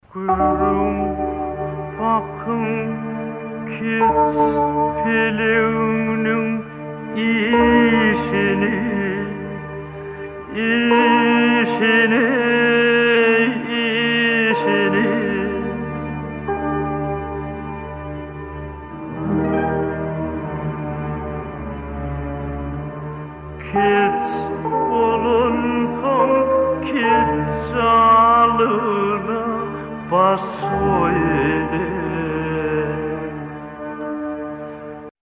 Kuyruğum bakın kit peleğinin işini kit bulunsun kit salına bas oydu.